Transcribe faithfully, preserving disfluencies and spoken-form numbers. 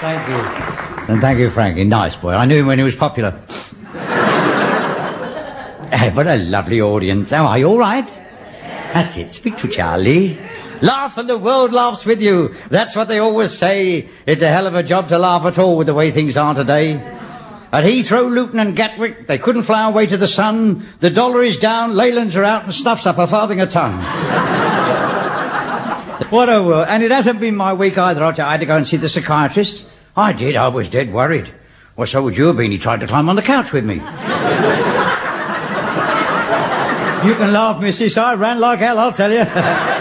Thank you. And thank you, Frankie. Nice boy. I knew him when he was popular. Hey, what a lovely audience. How are you? All right? That's it. Speak to Charlie. Laugh and the world laughs with you. That's what they always say. It's a hell of a job to laugh at all with the way things are today. At Heathrow, Luton and Gatwick, they couldn't fly away to the sun. The dollar is down, Leylands are out and snuff's up a farthing a ton. What a world. And it hasn't been my week either. I had to go and see the psychiatrist. I did. I was dead worried. Well, so would you have been. He tried to climb on the couch with me. You can laugh, missus. I ran like hell, I'll tell you.